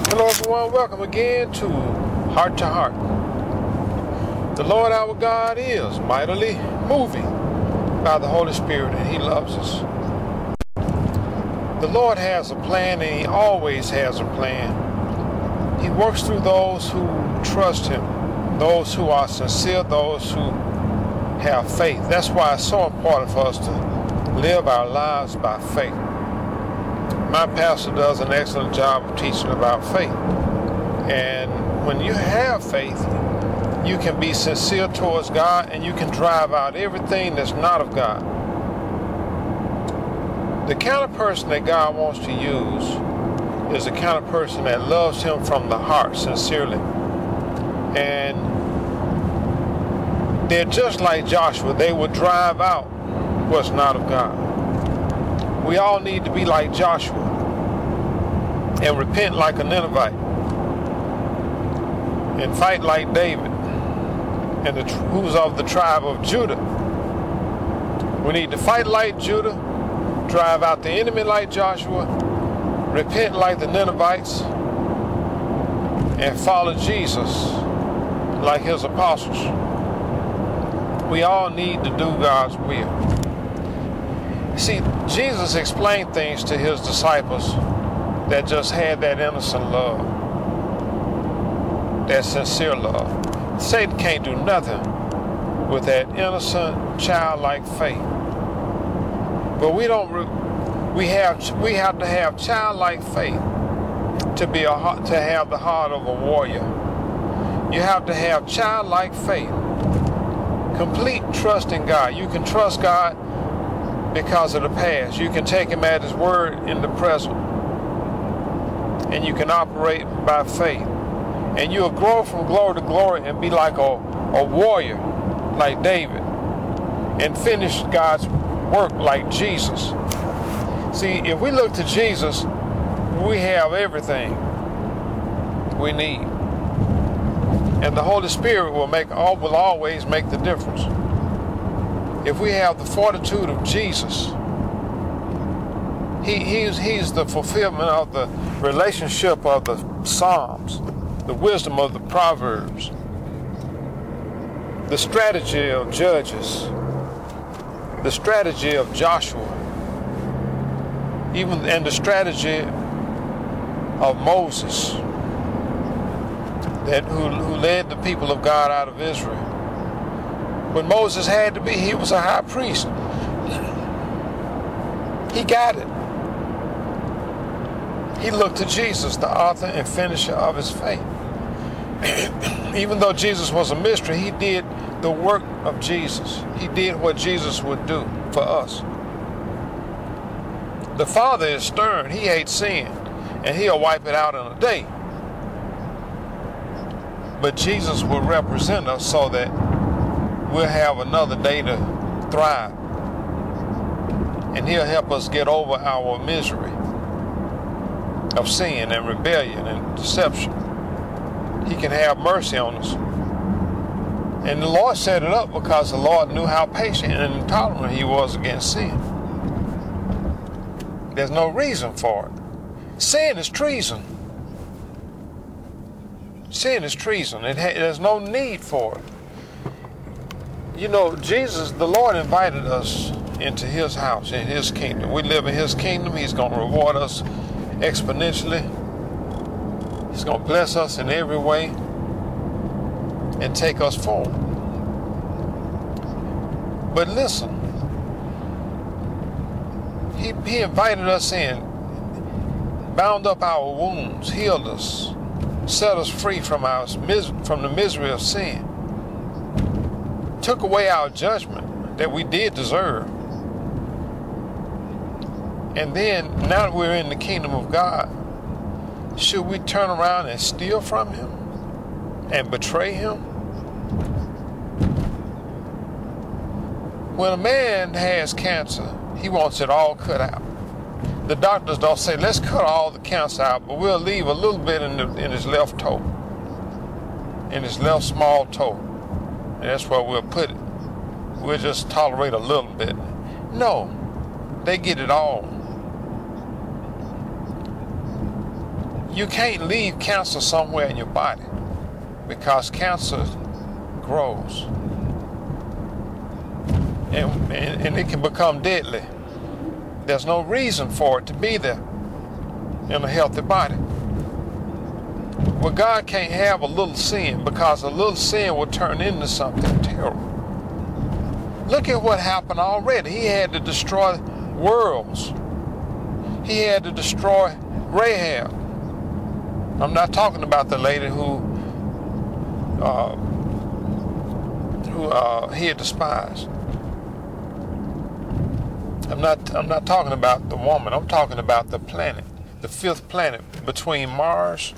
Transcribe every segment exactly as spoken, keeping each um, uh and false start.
Hello everyone, welcome again to Heart to Heart. The Lord our God is mightily moving by the Holy Spirit, and He loves us. The Lord has a plan, and He always has a plan. He works through those who trust Him, those who are sincere, those who have faith. That's why it's so important for us to live our lives by faith. My pastor does an excellent job of teaching about faith. And when you have faith, you can be sincere towards God, and you can drive out everything that's not of God. The kind of person that God wants to use is the kind of person that loves Him from the heart, sincerely. And they're just like Joshua. They will drive out what's not of God. We all need to be like Joshua and repent like a Ninevite and fight like David, and the, who's of the tribe of Judah. We need to fight like Judah, drive out the enemy like Joshua, repent like the Ninevites, and follow Jesus like His apostles. We all need to do God's will. See, Jesus explained things to His disciples that just had that innocent love, that sincere love. Satan can't do nothing with that innocent, childlike faith. But we don't. We have. We have to have childlike faith to be a to have the heart of a warrior. You have to have childlike faith, complete trust in God. You can trust God because of the past. You can take Him at His word in the present. And you can operate by faith. And you'll grow from glory to glory and be like a, a warrior, like David. And finish God's work like Jesus. See, if we look to Jesus, we have everything we need. And the Holy Spirit will make all will always make the difference. If we have the fortitude of Jesus, he, he's, he's the fulfillment of the relationship of the Psalms, the wisdom of the Proverbs, the strategy of Judges, the strategy of Joshua, even and the strategy of Moses, that who, who led the people of God out of Israel. When Moses had to be, he was a high priest. He got it. He looked to Jesus, the author and finisher of his faith. Even though Jesus was a mystery, he did the work of Jesus. He did what Jesus would do for us. The Father is stern. He hates sin, and He'll wipe it out in a day. But Jesus will represent us so that we'll have another day to thrive. And He'll help us get over our misery of sin and rebellion and deception. He can have mercy on us. And the Lord set it up because the Lord knew how patient and intolerant He was against sin. There's no reason for it. Sin is treason. Sin is treason. It ha- there's no need for it. You know, Jesus, the Lord invited us into His house, in His kingdom. We live in His kingdom. He's going to reward us exponentially. He's going to bless us in every way and take us forward. But listen, He, he invited us in, bound up our wounds, healed us, set us free from our from the misery of sin, took away our judgment that we did deserve. And then, now that we're in the kingdom of God, should we turn around and steal from Him and betray Him? When a man has cancer, he wants it all cut out. The doctors don't say, let's cut all the cancer out, but we'll leave a little bit in, the, in his left toe, in his left small toe. And that's where we'll put it. We'll just tolerate a little bit. No, they get it all. you can't leave cancer somewhere in your body, because cancer grows. And, and, and it can become deadly. There's no reason for it to be there in a healthy body. Well, God can't have a little sin, because a little sin will turn into something terrible. Look at what happened already. He had to destroy worlds. He had to destroy Rahab. I'm not talking about the lady who uh, who uh, he had despised. I'm not I'm not talking about the woman. I'm talking about the planet, the fifth planet between Mars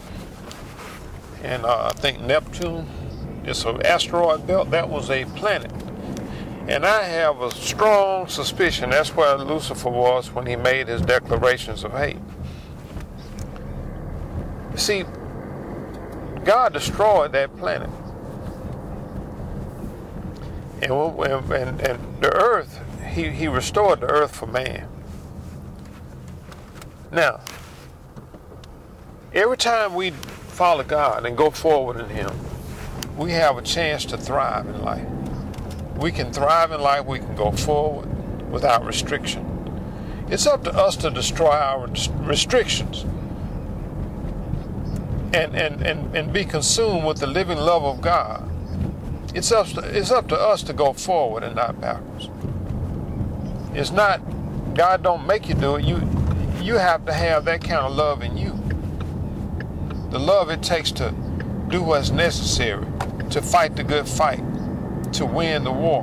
and uh, I think Neptune. It's an asteroid belt. That was a planet. And I have a strong suspicion that's where Lucifer was when he made his declarations of hate. See, God destroyed that planet. And, and, and the earth, he, he restored the earth for man. Now, every time we follow God and go forward in Him, we have a chance to thrive in life. We can thrive in life, we can go forward without restriction. It's up to us to destroy our restrictions and, and, and, and be consumed with the living love of God. It's up, to, it's up to us to go forward and not backwards. It's not, God don't make you do it. You, you have to have that kind of love in you. The love it takes to do what's necessary, to fight the good fight, to win the war.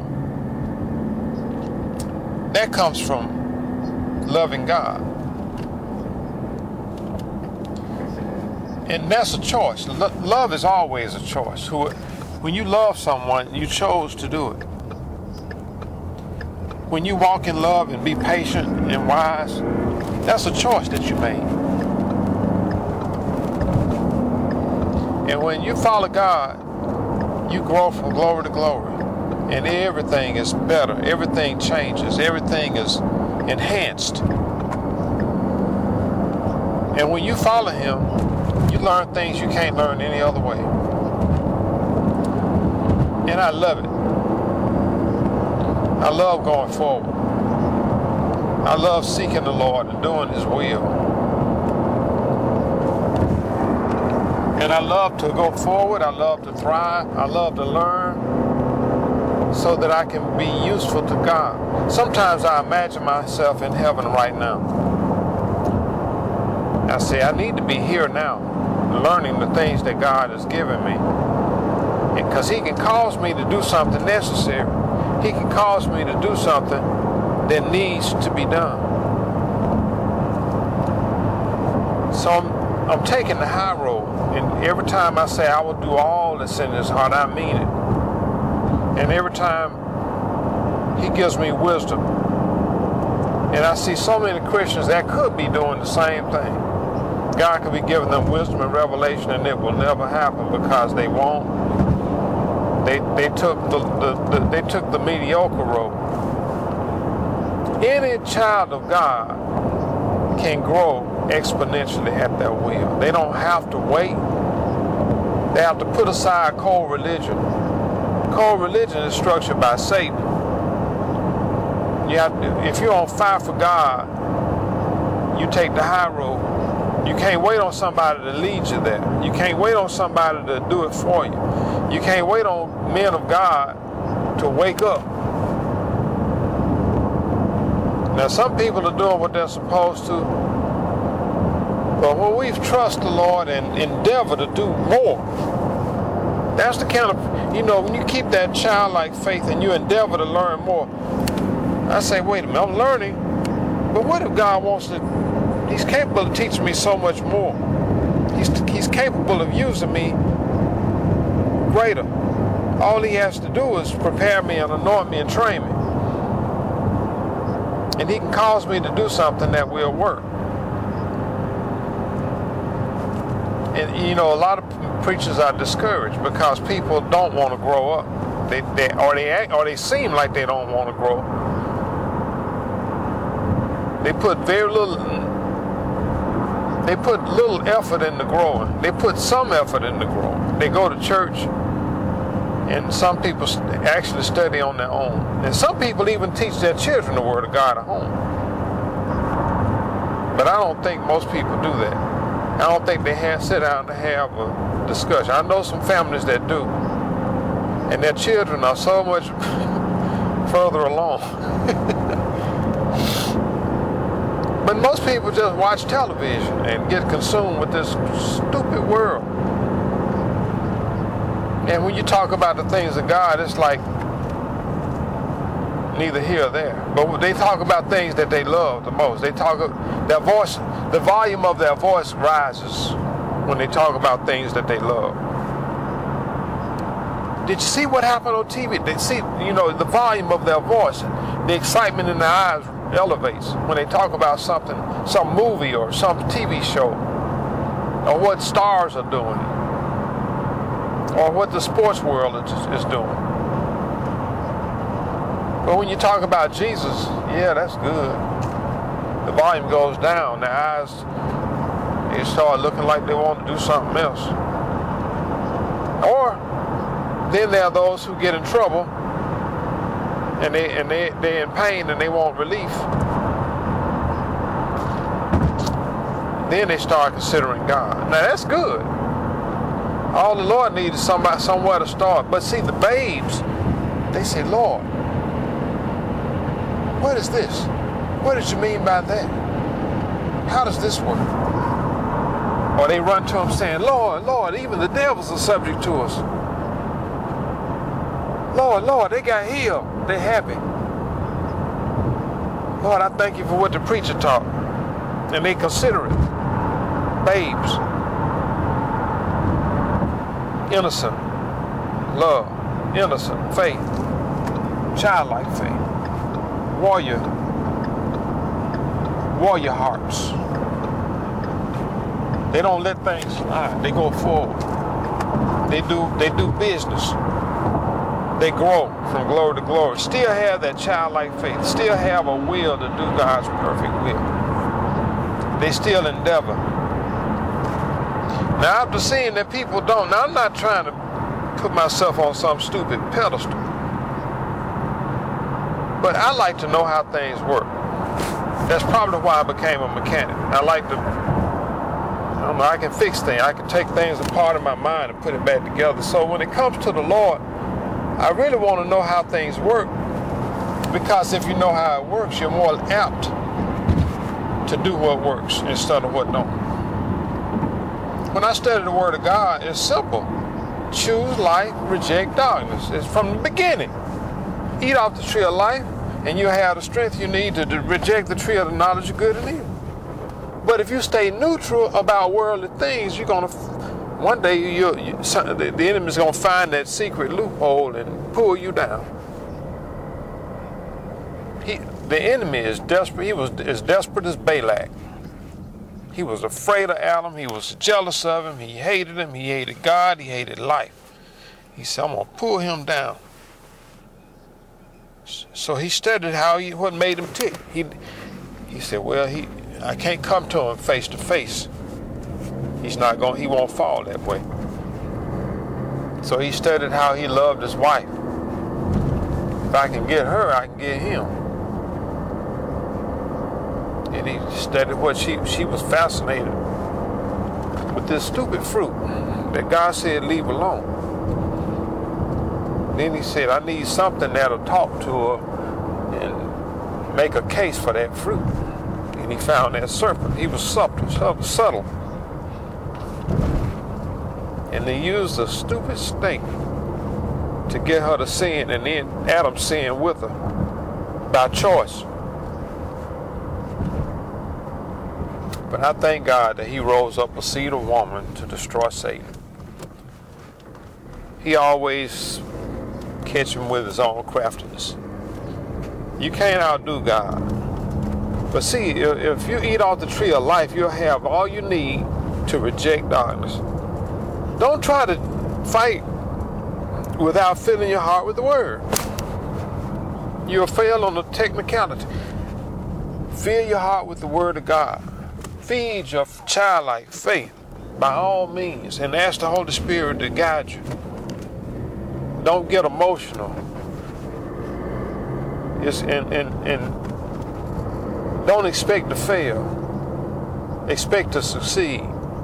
That comes from loving God. And that's a choice. Lo- love is always a choice. Who, when you love someone, you chose to do it. When you walk in love and be patient and wise, that's a choice that you made. And when you follow God, you grow from glory to glory. And everything is better. Everything changes. Everything is enhanced. And when you follow Him, you learn things you can't learn any other way. And I love it. I love going forward. I love seeking the Lord and doing His will. And I love to go forward. I love to thrive. I love to learn so that I can be useful to God. Sometimes I imagine myself in heaven right now. I say, I need to be here now, learning the things that God has given me. Because He can cause me to do something necessary. He can cause me to do something that needs to be done. So I'm, I'm taking the high road. And every time I say I will do all that's in His heart, I mean it. And every time He gives me wisdom. And I see so many Christians that could be doing the same thing. God could be giving them wisdom and revelation, and it will never happen because they won't. They they took the, the, the they took the mediocre road. Any child of God can grow exponentially at their will. They don't have to wait. They have to put aside cold religion. Cold religion is structured by Satan. You have to, if you're on fire for God, you take the high road. You can't wait on somebody to lead you there. You can't wait on somebody to do it for you. You can't wait on men of God to wake up. Now, some people are doing what they're supposed to, but when we trust the Lord and endeavor to do more, that's the kind of, you know, when you keep that childlike faith and you endeavor to learn more, I say, wait a minute, I'm learning, but what if God wants to, He's capable of teaching me so much more. He's, he's capable of using me greater. All He has to do is prepare me and anoint me and train me. And He can cause me to do something that will work. And, you know, a lot of preachers are discouraged because people don't want to grow up. They, they, or, they act, or they seem like they don't want to grow. They put very little They put little effort into growing. They put some effort into growing. They go to church, and some people actually study on their own. And some people even teach their children the Word of God at home. But I don't think most people do that. I don't think they have sit down to have a discussion. I know some families that do. And their children are so much further along. But most people just watch television and get consumed with this stupid world. And when you talk about the things of God, it's like neither here or there. But they talk about things that they love the most. They talk, their voice, the volume of their voice rises when they talk about things that they love. Did you see what happened on T V? They see, you know, the volume of their voice, the excitement in their eyes elevates when they talk about something, some movie or some T V show, or what stars are doing, or what the sports world is, is doing. But when you talk about Jesus, yeah, that's good. The volume goes down. Their eyes, they start looking like they want to do something else. Or then there are those who get in trouble, and they and they they're in pain and they want relief. Then they start considering God. Now that's good. All the Lord needs is somebody somewhere to start. But see, the babes, they say, Lord, what is this? What did you mean by that? How does this work? Or they run to him saying, Lord, Lord, even the devils are subject to us. Lord, Lord, they got healed. They're happy. Lord, I thank you for what the preacher taught. And they consider it. Babes. Innocent. Love. Innocent. Faith. Childlike faith. Warrior. Warrior hearts. They don't let things slide. They go forward. They do, they do business. They grow from glory to glory. Still have that childlike faith. Still have a will to do God's perfect will. They still endeavor. Now, after seeing that people don't, now I'm not trying to put myself on some stupid pedestal. But I like to know how things work. That's probably why I became a mechanic. I like to, I don't know, I can fix things. I can take things apart in my mind and put it back together. So when it comes to the Lord, I really want to know how things work, because if you know how it works, you're more apt to do what works instead of what don't. When I study the Word of God, it's simple. Choose life, reject darkness. It's from the beginning. Eat off the tree of life, and you'll have the strength you need to, to reject the tree of the knowledge of good and evil. But if you stay neutral about worldly things, you're going to One day, you, you, the enemy's going to find that secret loophole and pull you down. He, the enemy is desperate. He was as desperate as Balak. He was afraid of Adam. He was jealous of him. He hated him. He hated God. He hated life. He said, I'm going to pull him down. So he studied how he, what made him tick. He, he said, well, he, I can't come to him face to face. He's not going, he won't fall that way. So he studied how he loved his wife. If I can get her, I can get him. And he studied what she, she was fascinated with this stupid fruit that God said leave alone. Then he said, I need something that'll talk to her and make a case for that fruit. And he found that serpent. He was subtle, subtle. And they used a stupid snake to get her to sin, and then Adam sinned with her by choice. But I thank God that he rose up a seed of woman to destroy Satan. He always catch him with his own craftiness. You can't outdo God. But see, if you eat off the tree of life, you'll have all you need to reject darkness. Don't try to fight without filling your heart with the Word. You'll fail on the technicality. Fill your heart with the Word of God. feed your childlike faith by all means, and ask the Holy Spirit to guide you. Don't get emotional. It's, and, and, and don't expect to fail. Expect to succeed.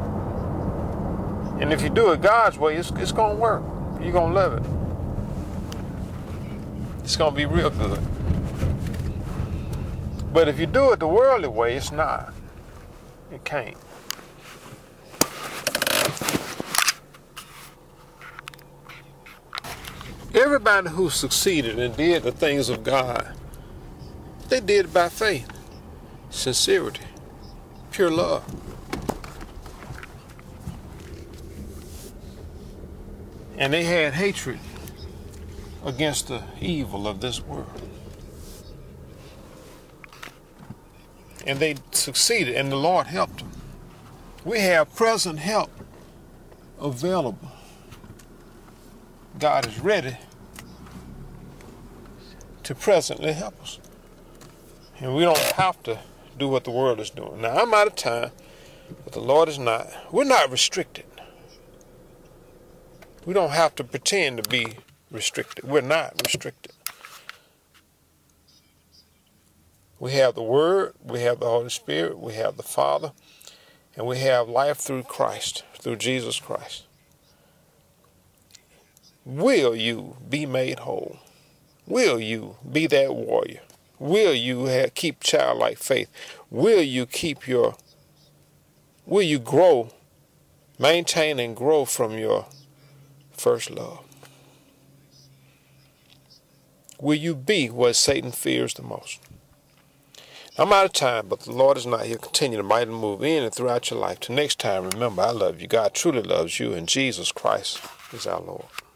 And if you do it God's way, it's, it's going to work. You're going to love it. It's going to be real good. But if you do it the worldly way, it's not. It can't. Everybody who succeeded and did the things of God, they did it by faith, sincerity, pure love. And they had hatred against the evil of this world. And they succeeded, and the Lord helped them. We have present help available. God is ready to presently help us. And we don't have to do what the world is doing. Now, I'm out of time, but the Lord is not. We're not restricted. We don't have to pretend to be restricted. We're not restricted. We have the Word, we have the Holy Spirit, we have the Father, and we have life through Christ, through Jesus Christ. Will you be made whole? Will you be that warrior? Will you have, keep childlike faith? Will you keep your, will you grow, maintain and grow from your first love? Will you be what Satan fears the most? I'm out of time, but the Lord is not. He'll continue to mightily move in and throughout your life. Till next time, remember, I love you. God truly loves you, and Jesus Christ is our Lord.